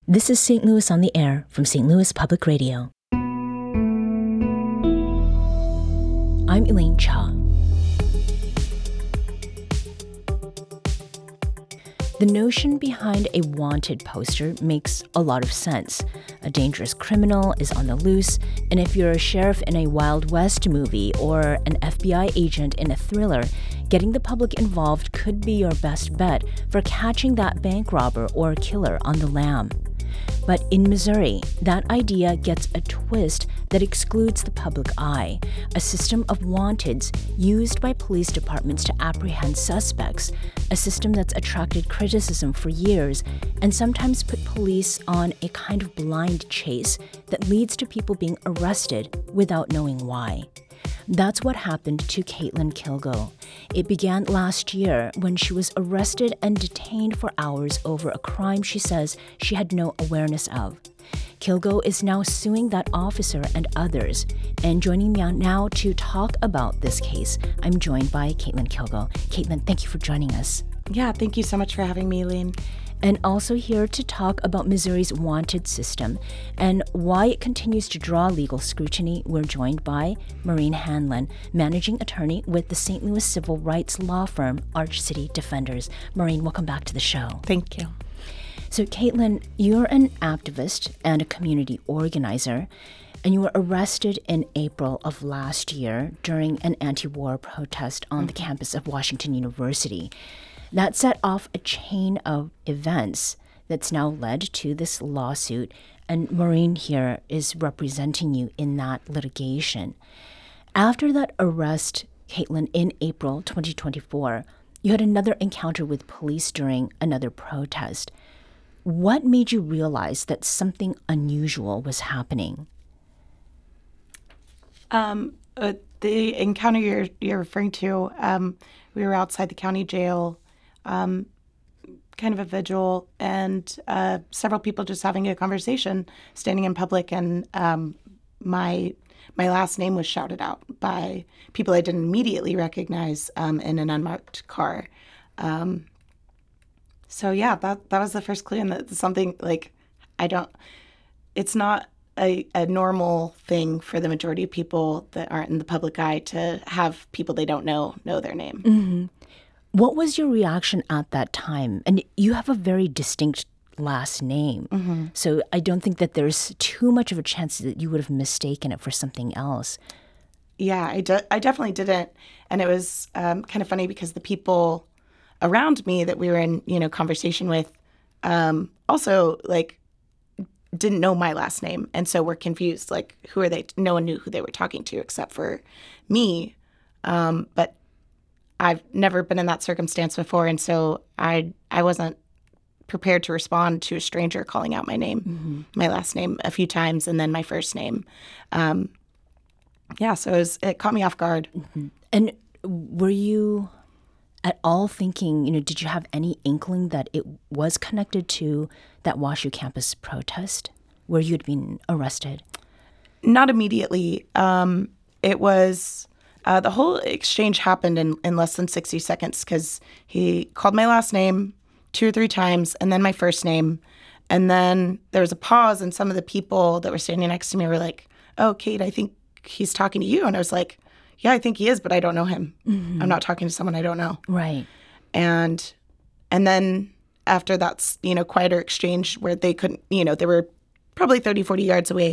This is St. Louis on the Air from St. Louis Public Radio. I'm Elaine Cha. The notion behind a wanted poster makes a lot of sense. A dangerous criminal is on the loose, and if you're a sheriff in a Wild West movie or an FBI agent in a thriller, getting the public involved could be your best bet for catching that bank robber or killer on the lam. But in Missouri, that idea gets a twist that excludes the public eye, a system of wanteds used by police departments to apprehend suspects, a system that's attracted criticism for years and sometimes put police on a kind of blind chase that leads to people being arrested without knowing why. That's what happened to Caitlin Kilgo. It began last year when she was arrested and detained for hours over a crime she says she had no awareness of. Kilgo is now suing that officer and others. And joining me now to talk about this case, I'm joined by Caitlin Kilgo. Caitlin, thank you for joining us. Yeah, thank you so much for having me, Elaine. And also here to talk about Missouri's wanted system and why it continues to draw legal scrutiny, we're joined by Maureen Hanlon, managing attorney with the St. Louis civil rights law firm Arch City Defenders. Maureen, welcome back to the show. Thank you. So Caitlin, you're an activist and a community organizer, and you were arrested in April of last year during an anti-war protest on the campus of Washington University. That set off a chain of events that's now led to this lawsuit, and Maureen here is representing you in that litigation. After that arrest, Caitlin, in April 2024, you had another encounter with police during another protest. What made you realize that something unusual was happening? The encounter you're referring to, we were outside the county jail, kind of a vigil, and several people just having a conversation, standing in public, and my last name was shouted out by people I didn't immediately recognize in an unmarked car. So yeah, that was the first clue, and that's something like it's not a normal thing for the majority of people that aren't in the public eye to have people they don't know their name. Mm-hmm. What was your reaction at that time? And you have a very distinct last name, so I don't think that there's too much of a chance that you would have mistaken it for something else. Yeah, I definitely didn't, and it was kind of funny because the people around me that we were in, conversation with, also didn't know my last name, and so were confused. Like, who are they? No one knew who they were talking to except for me. But I've never been in that circumstance before, and so I wasn't prepared to respond to a stranger calling out my name, my last name a few times, and then my first name. So it caught me off guard. Mm-hmm. And were you at all thinking, did you have any inkling that it was connected to that WashU campus protest where you'd been arrested? Not immediately. It was... the whole exchange happened in less than 60 seconds because he called my last name 2 or 3 times and then my first name. And then there was a pause, and some of the people that were standing next to me were like, "Oh, Kate, I think he's talking to you." And I was like, "Yeah, I think he is, but I don't know him. I'm not talking to someone I don't know." Right. And then after that, quieter exchange where they couldn't, they were probably 30, 40 yards away,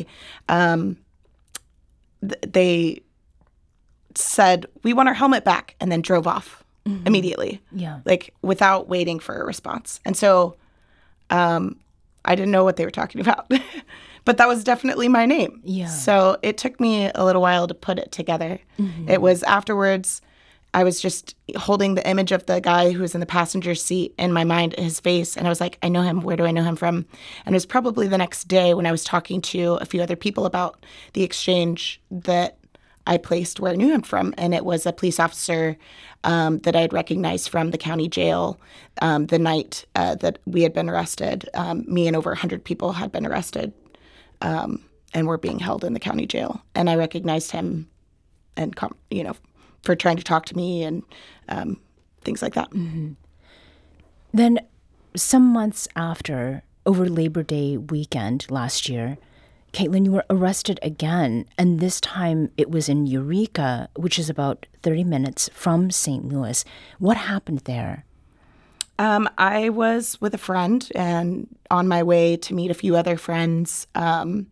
they said, "We want our helmet back," and then drove off immediately, without waiting for a response. And so I didn't know what they were talking about, but that was definitely my name. Yeah. So it took me a little while to put it together. It was afterwards, I was just holding the image of the guy who was in the passenger seat in my mind, his face, and I was like, I know him. Where do I know him from? And it was probably the next day when I was talking to a few other people about the exchange that I placed where I knew him from, and it was a police officer that I had recognized from the county jail the night that we had been arrested. Me and over 100 people had been arrested and were being held in the county jail, and I recognized him, and for trying to talk to me and things like that. Then, some months after, over Labor Day weekend last year, Caitlin, you were arrested again, and this time it was in Eureka, which is about 30 minutes from St. Louis. What happened there? I was with a friend and on my way to meet a few other friends. We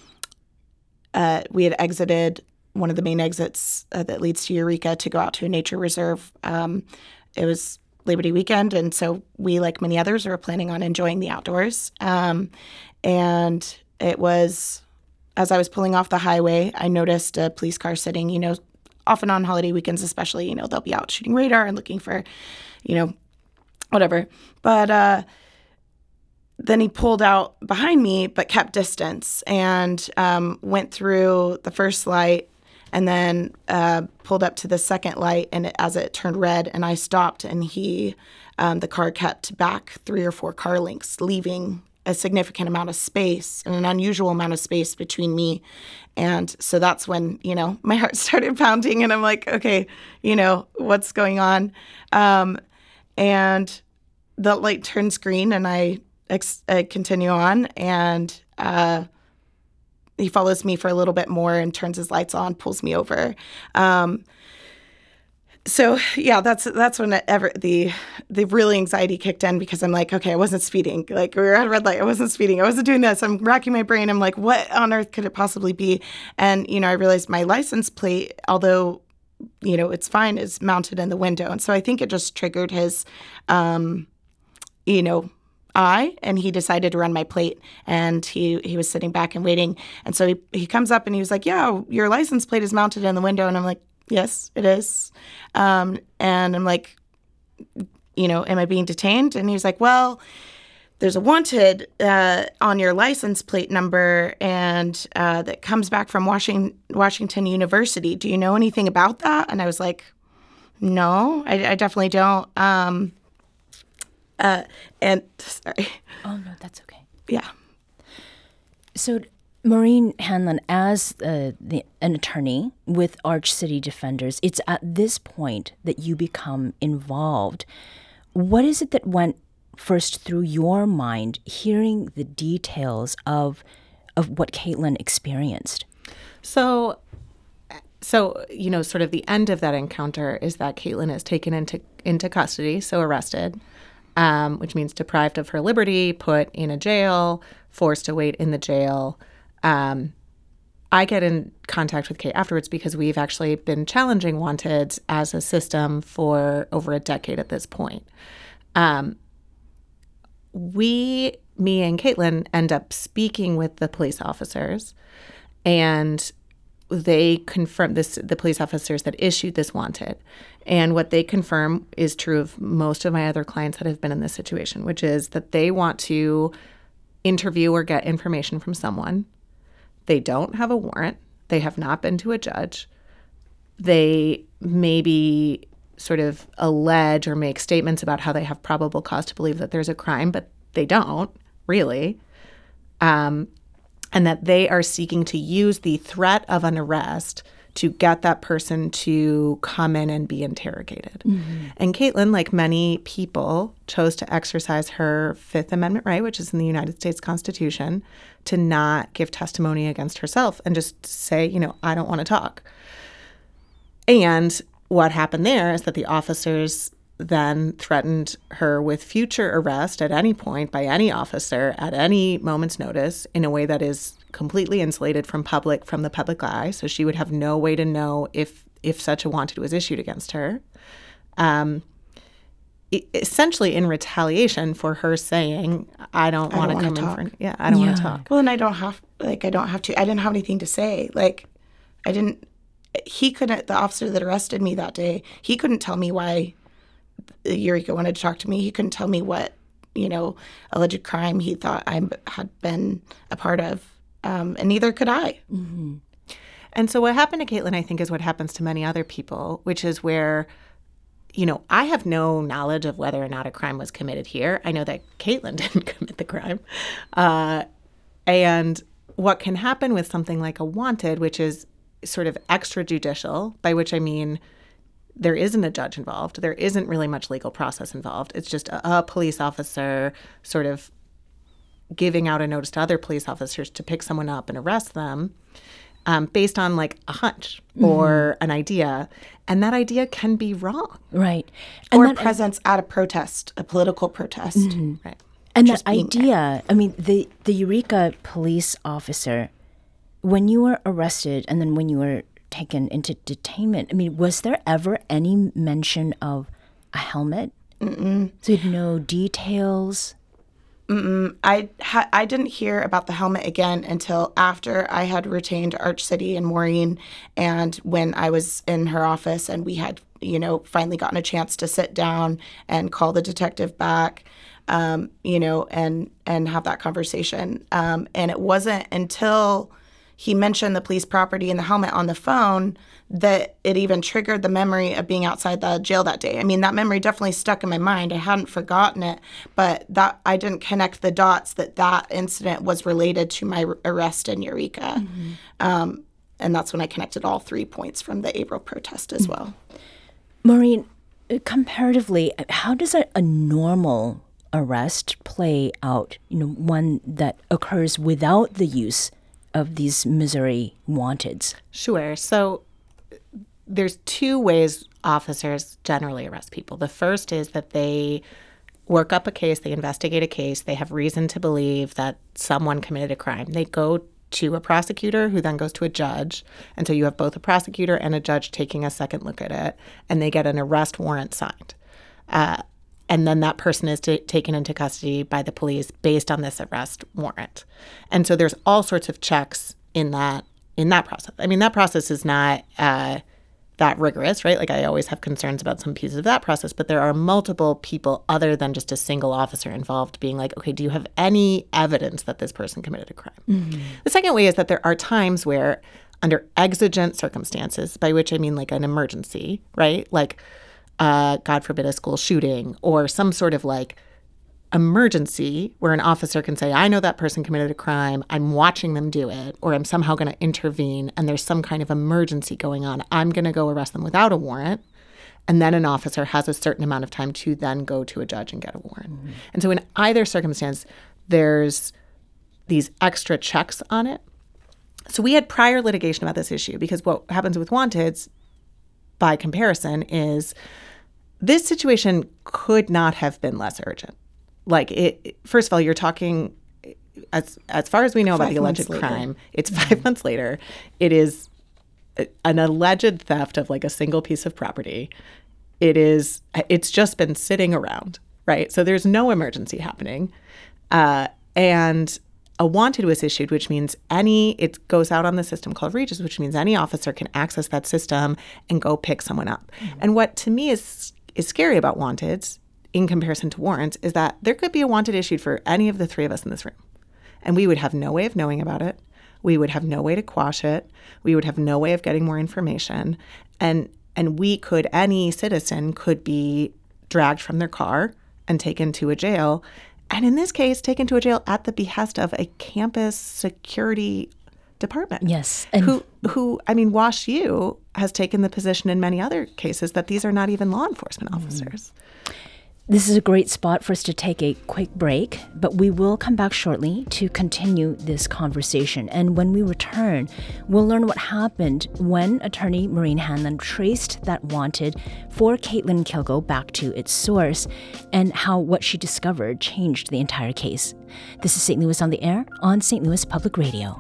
had exited one of the main exits that leads to Eureka to go out to a nature reserve. It was Labor Day weekend, and so we, like many others, were planning on enjoying the outdoors. And it was, as I was pulling off the highway, I noticed a police car sitting, often on holiday weekends especially, they'll be out shooting radar and looking for, whatever. But then he pulled out behind me but kept distance and went through the first light and then pulled up to the second light, and as it turned red and I stopped, and the car kept back 3 or 4 car lengths, leaving a significant amount of space and an unusual amount of space between me. And so that's when, my heart started pounding and I'm like, okay, what's going on? And the light turns green and I continue on, and he follows me for a little bit more and turns his lights on, pulls me over. So yeah, that's when the real anxiety kicked in, because I'm like, okay, I wasn't speeding. Like, we were at a red light. I wasn't speeding. I wasn't doing this. I'm racking my brain. I'm like, what on earth could it possibly be? And, I realized my license plate, although, it's fine, is mounted in the window. And so I think it just triggered his, eye, and he decided to run my plate, and he was sitting back and waiting. And so he comes up and he was like, yeah, your license plate is mounted in the window. And I'm like, yes, it is. And I'm like, am I being detained? And he was like, well, there's a wanted on your license plate number, and that comes back from Washington University. Do you know anything about that? And I was like, no, I definitely don't. And sorry. Oh, no, that's okay. Yeah. So, Maureen Hanlon, as an attorney with Arch City Defenders, it's at this point that you become involved. What is it that went first through your mind, hearing the details of what Caitlin experienced? So, sort of the end of that encounter is that Caitlin is taken into custody, so arrested, which means deprived of her liberty, put in a jail, forced to wait in the jail. I get in contact with Kate afterwards because we've actually been challenging Wanted as a system for over a decade at this point. Me and Caitlin end up speaking with the police officers, and they confirm the police officers that issued this Wanted. And what they confirm is true of most of my other clients that have been in this situation, which is that they want to interview or get information from someone. They don't have a warrant. They have not been to a judge. They maybe sort of allege or make statements about how they have probable cause to believe that there's a crime, but they don't, really. And that they are seeking to use the threat of an arrest to get that person to come in and be interrogated. Mm-hmm. And Caitlin, like many people, chose to exercise her Fifth Amendment right, which is in the United States Constitution, to not give testimony against herself and just say, I don't want to talk. And what happened there is that the officers then threatened her with future arrest at any point by any officer at any moment's notice in a way that is completely insulated from the public eye. So she would have no way to know if such a wanted was issued against her. Essentially in retaliation for her saying, I don't want to come in front. Yeah, I don't want to talk. Well, and I don't have to. I didn't have anything to say. The officer that arrested me that day, he couldn't tell me why Eureka wanted to talk to me. He couldn't tell me what, alleged crime he thought I had been a part of. And neither could I. Mm-hmm. And so what happened to Caitlin, I think, is what happens to many other people, which is where, I have no knowledge of whether or not a crime was committed here. I know that Caitlin didn't commit the crime. And what can happen with something like a wanted, which is sort of extrajudicial, by which I mean there isn't a judge involved. There isn't really much legal process involved. It's just a police officer sort of giving out a notice to other police officers to pick someone up and arrest them based on like a hunch or an idea. And that idea can be wrong. Right. Or presence at a protest, a political protest. Right. And that idea, I mean, the Eureka police officer, when you were arrested and then when you were taken into detainment, I mean, was there ever any mention of a helmet? Mm-mm. So you had no details? I didn't hear about the helmet again until after I had retained Arch City and Maureen, and when I was in her office and we had, finally gotten a chance to sit down and call the detective back, and have that conversation. And it wasn't until he mentioned the police property and the helmet on the phone that it even triggered the memory of being outside the jail that day. I mean, that memory definitely stuck in my mind. I hadn't forgotten it, but that I didn't connect the dots that incident was related to my arrest in Eureka. Mm-hmm. And that's when I connected all 3 points from the April protest as well. Maureen, comparatively, how does a normal arrest play out? One that occurs without the use of these Missouri wanteds? Sure. So there's 2 ways officers generally arrest people. The first is that they work up a case, they investigate a case, they have reason to believe that someone committed a crime. They go to a prosecutor who then goes to a judge. And so you have both a prosecutor and a judge taking a second look at it, and they get an arrest warrant signed. And then that person is taken into custody by the police based on this arrest warrant. And so there's all sorts of checks in that process. I mean, that process is not that rigorous, right? Like, I always have concerns about some pieces of that process, but there are multiple people other than just a single officer involved being like, okay, do you have any evidence that this person committed a crime? Mm-hmm. The second way is that there are times where, under exigent circumstances, by which I mean like an emergency, right? Like, God forbid, a school shooting or some sort of like emergency where an officer can say, I know that person committed a crime, I'm watching them do it, or I'm somehow going to intervene and there's some kind of emergency going on. I'm going to go arrest them without a warrant. And then an officer has a certain amount of time to then go to a judge and get a warrant. Mm-hmm. And so in either circumstance, there's these extra checks on it. So we had prior litigation about this issue because what happens with wanteds, by comparison, is this situation could not have been less urgent. Like, first of all, you're talking, as far as we know about the alleged crime, it's 5 months later. It is an alleged theft of like a single piece of property. It's just been sitting around, right? So there's no emergency happening. And a wanted was issued, which means it goes out on the system called Regis, which means any officer can access that system and go pick someone up. Mm-hmm. And what to me is scary about wanteds in comparison to warrants is that there could be a wanted issued for any of the 3 of us in this room. And we would have no way of knowing about it. We would have no way to quash it. We would have no way of getting more information. And any citizen could be dragged from their car and taken to a jail. And in this case, taken to a jail at the behest of a campus security department. Yes. Who, I mean, Wash U has taken the position in many other cases that these are not even law enforcement officers. This is a great spot for us to take a quick break, but we will come back shortly to continue this conversation. And when we return, we'll learn what happened when attorney Maureen Hanlon traced that wanted for Caitlin Kilgo back to its source and how what she discovered changed the entire case. This is St. Louis on the Air on St. Louis Public Radio.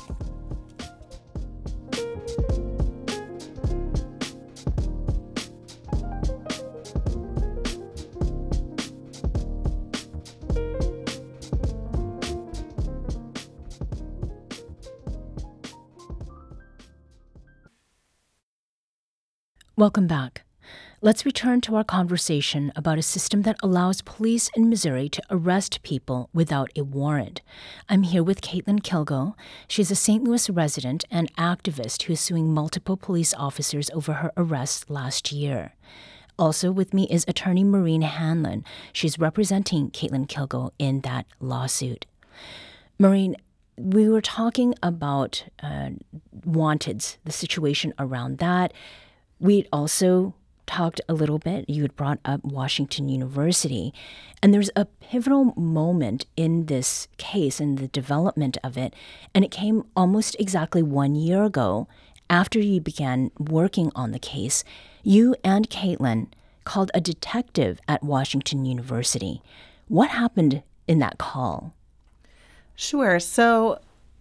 Welcome back. Let's return to our conversation about a system that allows police in Missouri to arrest people without a warrant. I'm here with Caitlin Kilgo. She's a St. Louis resident and activist who is suing multiple police officers over her arrest last year. Also with me is attorney Maureen Hanlon. She's representing Caitlin Kilgo in that lawsuit. Maureen, we were talking about wanteds, the situation around that. We also talked a little bit, you had brought up Washington University, and there's a pivotal moment in this case and the development of it, and it came almost exactly 1 year ago after you began working on the case. You and Caitlin called a detective at Washington University. What happened in that call? Sure. So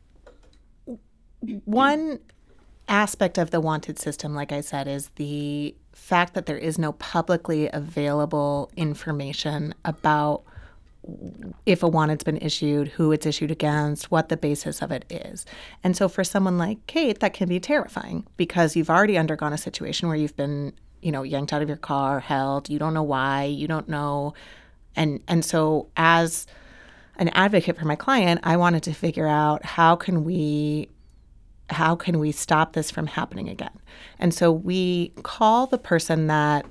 one aspect of the wanted system, like I said, is the fact that there is no publicly available information about if a wanted's been issued, who it's issued against, what the basis of it is. And so for someone like Kate, that can be terrifying because you've already undergone a situation where you've been, yanked out of your car, held, you don't know why, you don't know. And so as an advocate for my client, I wanted to figure out how can we stop this from happening again? And so we call the person that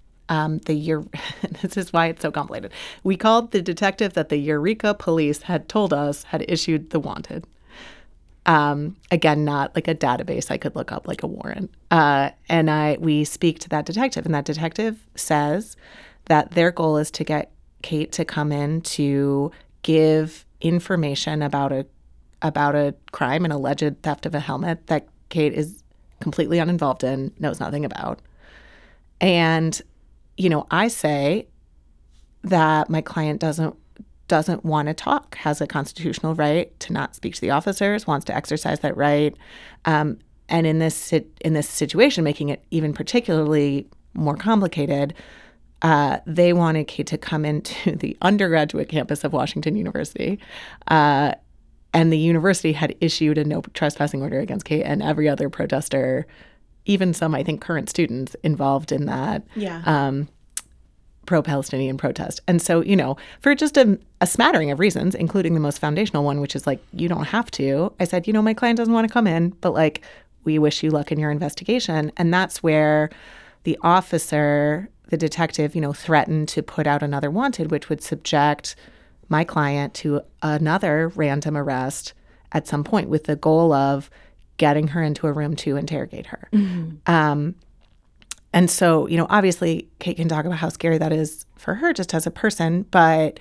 this is why it's so complicated. We called the detective that the Eureka police had told us had issued the wanted. Again, not like a database I could look up like a warrant. We speak to that detective, and that detective says that their goal is to get Kate to come in to give information about a crime, an alleged theft of a helmet that Kate is completely uninvolved in, knows nothing about. And, I say that my client doesn't want to talk, has a constitutional right to not speak to the officers, wants to exercise that right. And in this situation, making it even particularly more complicated, they wanted Kate to come into the undergraduate campus of Washington University. And the university had issued a no trespassing order against Kate and every other protester, even some, I think, current students involved in that pro-Palestinian protest. And so, for just a smattering of reasons, including the most foundational one, which is like, you don't have to, I said, my client doesn't want to come in, but like, we wish you luck in your investigation. And that's where the officer, the detective, threatened to put out another wanted, which would subject my client to another random arrest at some point with the goal of getting her into a room to interrogate her. Mm-hmm. And so, obviously, Kate can talk about how scary that is for her just as a person, but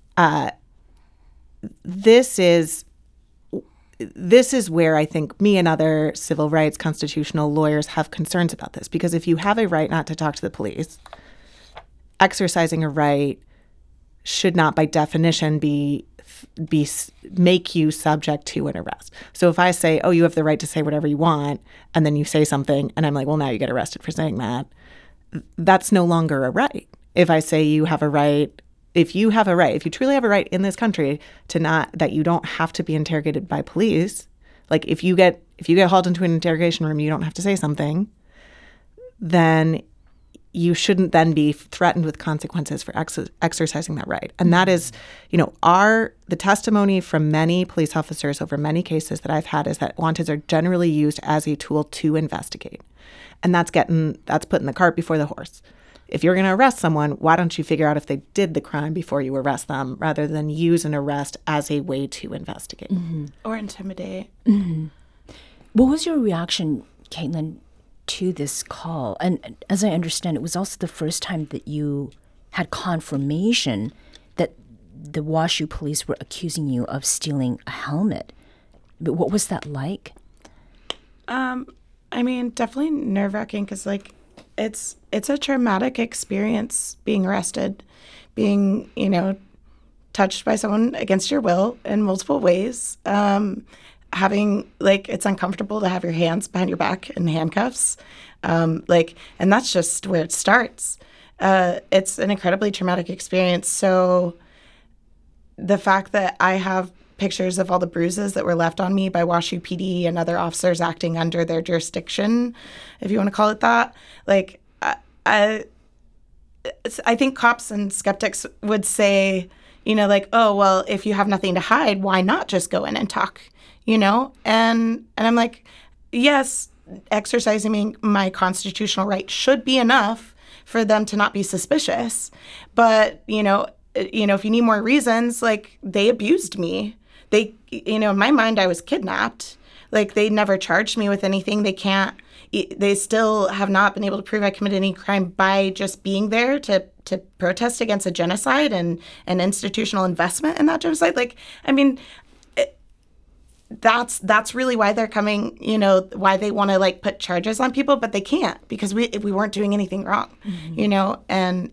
this is where I think me and other civil rights constitutional lawyers have concerns about this. Because if you have a right not to talk to the police, exercising a right should not by definition make you subject to an arrest. So if I say, oh, you have the right to say whatever you want, and then you say something, and I'm like, well, now you get arrested for saying that, that's no longer a right. If I say you have a right, if you truly have a right in this country that you don't have to be interrogated by police, like if you get hauled into an interrogation room, you don't have to say something, then you shouldn't then be threatened with consequences for exercising that right. And that is, the testimony from many police officers over many cases that I've had is that wanteds are generally used as a tool to investigate. And that's putting the cart before the horse. If you're going to arrest someone, why don't you figure out if they did the crime before you arrest them rather than use an arrest as a way to investigate. Mm-hmm. Or intimidate. Mm-hmm. What was your reaction, Caitlin, to this call? And as I understand, it was also the first time that you had confirmation that the WashU police were accusing you of stealing a helmet. But what was that like? Definitely nerve-wracking because, it's a traumatic experience being arrested, being, touched by someone against your will in multiple ways. Having it's uncomfortable to have your hands behind your back in handcuffs. And that's just where it starts. It's an incredibly traumatic experience. So the fact that I have pictures of all the bruises that were left on me by WashU PD and other officers acting under their jurisdiction, if you want to call it that, I think cops and skeptics would say, oh, well, if you have nothing to hide, why not just go in and talk? And I'm like, yes, exercising my constitutional right should be enough for them to not be suspicious. But, if you need more reasons, they abused me. In my mind, I was kidnapped. Like, they never charged me with anything. They still have not been able to prove I committed any crime by just being there to protest against a genocide and an institutional investment in that genocide. Like, I mean, that's really why they're coming, why they want to like put charges on people, but they can't because we weren't doing anything wrong, and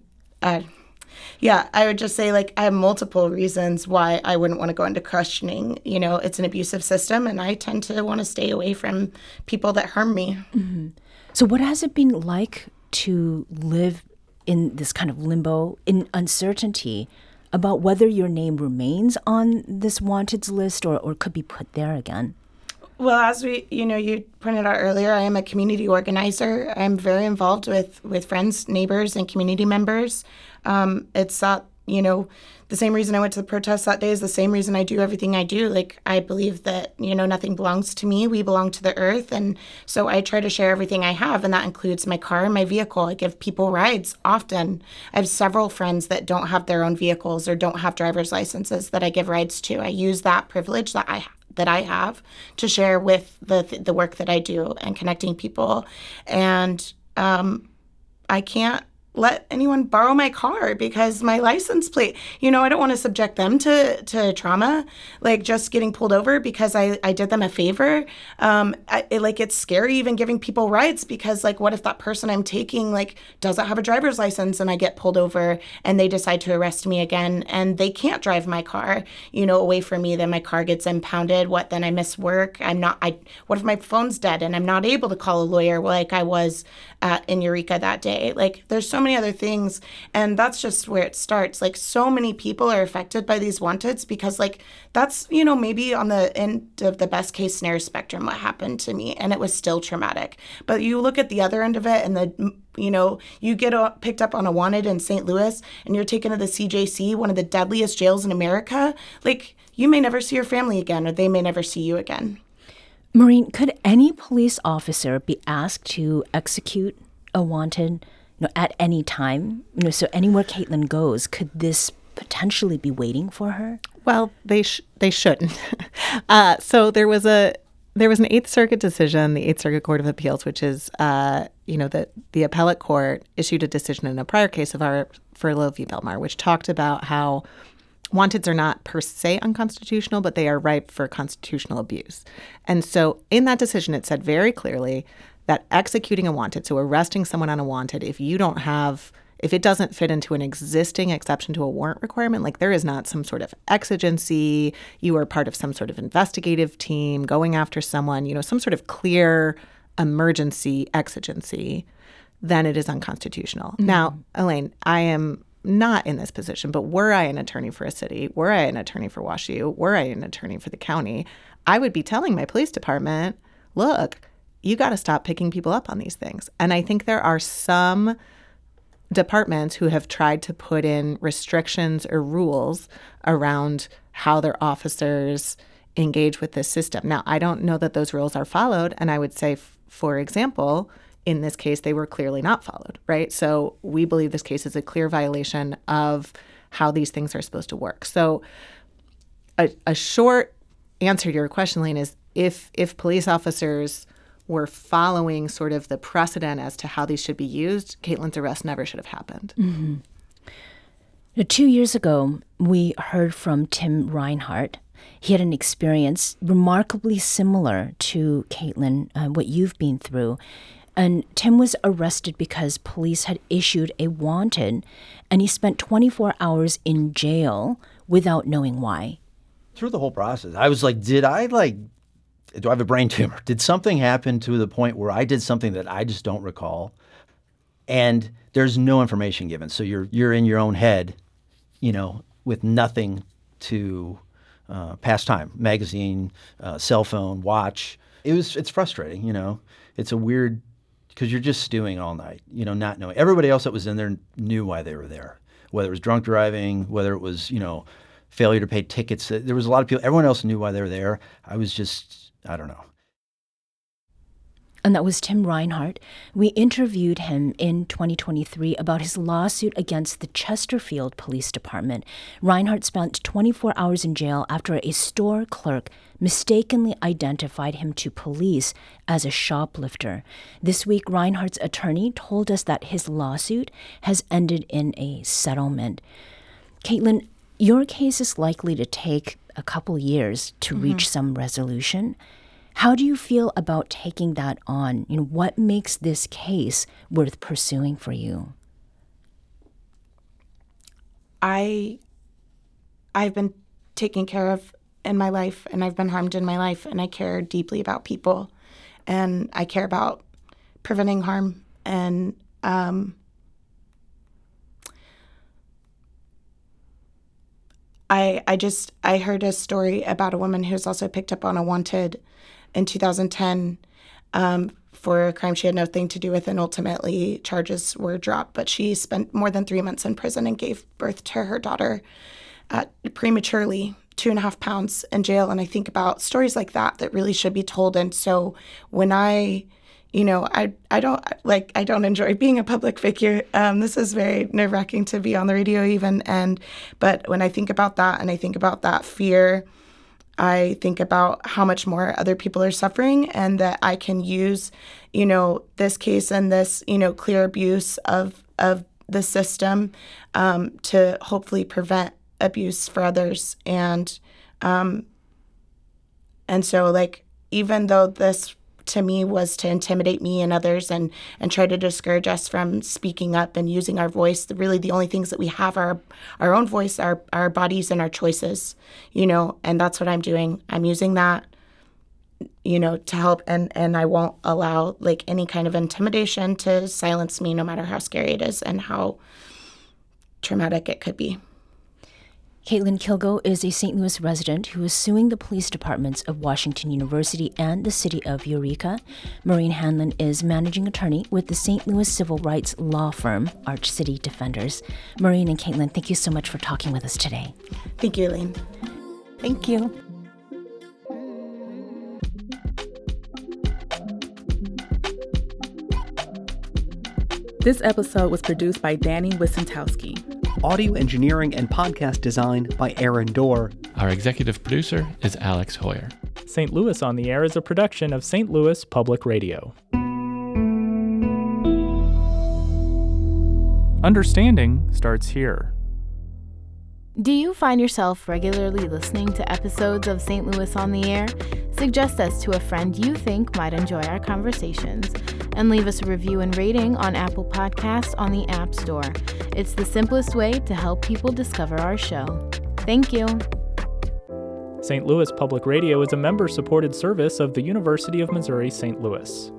yeah, I would just say, like, I have multiple reasons why I wouldn't want to go into questioning. It's an abusive system, and I tend to want to stay away from people that harm me. Mm-hmm. So what has it been like to live in this kind of limbo, in uncertainty about whether your name remains on this wanteds list or could be put there again? Well, as you pointed out earlier, I am a community organizer. I'm very involved with friends, neighbors, and community members. It's that, the same reason I went to the protest that day is the same reason I do everything I do. Like, I believe that, nothing belongs to me. We belong to the earth. And so I try to share everything I have, and that includes my car and my vehicle. I give people rides often. I have several friends that don't have their own vehicles or don't have driver's licenses that I give rides to. I use that privilege that I have to share with the work that I do and connecting people. And I can't let anyone borrow my car because my license plate, I don't want to subject them to trauma, like just getting pulled over because I did them a favor. It's scary even giving people rides because, like, what if that person I'm taking, like, doesn't have a driver's license and I get pulled over and they decide to arrest me again and they can't drive my car, away from me, then my car gets impounded. What, then I miss work? What if my phone's dead and I'm not able to call a lawyer like I was in Eureka that day? Like, there's so many other things, and that's just where it starts. Like, so many people are affected by these wanteds because, like, that's, maybe on the end of the best case scenario spectrum what happened to me, and it was still traumatic. But you look at the other end of it, and you get picked up on a wanted in St. Louis, and you're taken to the CJC, one of the deadliest jails in America. Like, you may never see your family again, or they may never see you again. Maureen, could any police officer be asked to execute a wanted, at any time? So anywhere Caitlin goes, could this potentially be waiting for her? Well, they shouldn't. So there was an Eighth Circuit decision, the Eighth Circuit Court of Appeals, which is, the appellate court issued a decision in a prior case of our Furlow v. Belmar, which talked about how wanteds are not per se unconstitutional, but they are ripe for constitutional abuse. And so in that decision, it said very clearly that executing a wanted, so arresting someone on a wanted, if it doesn't fit into an existing exception to a warrant requirement, like there is not some sort of exigency, you are part of some sort of investigative team going after someone, some sort of clear emergency exigency, then it is unconstitutional. Mm-hmm. Now, Elaine, I am not in this position, but were I an attorney for a city, were I an attorney for WashU, were I an attorney for the county, I would be telling my police department, look, you got to stop picking people up on these things. And I think there are some departments who have tried to put in restrictions or rules around how their officers engage with this system. Now, I don't know that those rules are followed. And I would say, for example, in this case, they were clearly not followed, right? So we believe this case is a clear violation of how these things are supposed to work. So a short answer to your question, Lane, is if police officers were following sort of the precedent as to how these should be used, Caitlin's arrest never should have happened. Mm-hmm. Now, 2 years ago, we heard from Tim Reinhart. He had an experience remarkably similar to Caitlin, what you've been through. And Tim was arrested because police had issued a wanted, and he spent 24 hours in jail without knowing why. Through the whole process, I was like, do I have a brain tumor? Did something happen to the point where I did something that I just don't recall? And there's no information given. So you're in your own head, with nothing to pass time. Magazine, cell phone, watch. It's frustrating, It's a weird, because you're just stewing all night, not knowing. Everybody else that was in there knew why they were there, whether it was drunk driving, whether it was, failure to pay tickets. There was a lot of people, everyone else knew why they were there. I was just, I don't know. And that was Tim Reinhart. We interviewed him in 2023 about his lawsuit against the Chesterfield Police Department. Reinhart spent 24 hours in jail after a store clerk mistakenly identified him to police as a shoplifter. This week, Reinhart's attorney told us that his lawsuit has ended in a settlement. Caitlin, your case is likely to take a couple years to reach some resolution. How do you feel about taking that on? What makes this case worth pursuing for you? I've been taken care of in my life, and I've been harmed in my life, and I care deeply about people, and I care about preventing harm. And I heard a story about a woman who's also picked up on a wanted in 2010 for a crime she had nothing to do with, and ultimately charges were dropped. But she spent more than 3 months in prison and gave birth to her daughter prematurely, 2.5 pounds in jail. And I think about stories like that really should be told. And so when I don't enjoy being a public figure. This is very nerve-wracking to be on the radio even. But when I think about that, and I think about that fear, I think about how much more other people are suffering, and that I can use, this case and this, clear abuse of the system to hopefully prevent abuse for others. And so, even though this to me was to intimidate me and others and try to discourage us from speaking up and using our voice, really the only things that we have are our own voice, our bodies, and our choices, and that's what I'm doing. I'm using that, to help, and I won't allow any kind of intimidation to silence me, no matter how scary it is and how traumatic it could be. Caitlin Kilgo is a St. Louis resident who is suing the police departments of Washington University and the city of Eureka. Maureen Hanlon is managing attorney with the St. Louis civil rights law firm, Arch City Defenders. Maureen and Caitlin, thank you so much for talking with us today. Thank you, Elaine. Thank you. This episode was produced by Danny Wissentowski. Audio engineering and podcast design by Aaron Dorr. Our executive producer is Alex Hoyer. St. Louis on the Air is a production of St. Louis Public Radio. Understanding starts here. Do you find yourself regularly listening to episodes of St. Louis on the Air? Suggest us to a friend you think might enjoy our conversations, and leave us a review and rating on Apple Podcasts on the App Store. It's the simplest way to help people discover our show. Thank you. St. Louis Public Radio is a member-supported service of the University of Missouri St. Louis.